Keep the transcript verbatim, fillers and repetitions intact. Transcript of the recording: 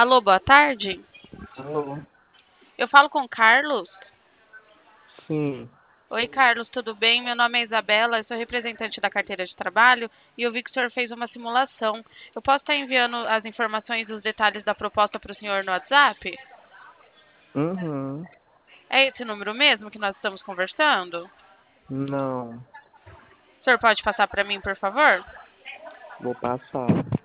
Alô, boa tarde. Alô? Eu falo com o Carlos. Sim. Oi, Carlos, tudo bem? Meu nome é Isabela, eu sou representante da carteira de trabalho e eu vi que o senhor fez uma simulação. Eu posso estar enviando as informações e os detalhes da proposta para o senhor no WhatsApp? Uhum. É esse número mesmo que nós estamos conversando? Não. O senhor pode passar para mim, por favor? Vou passar.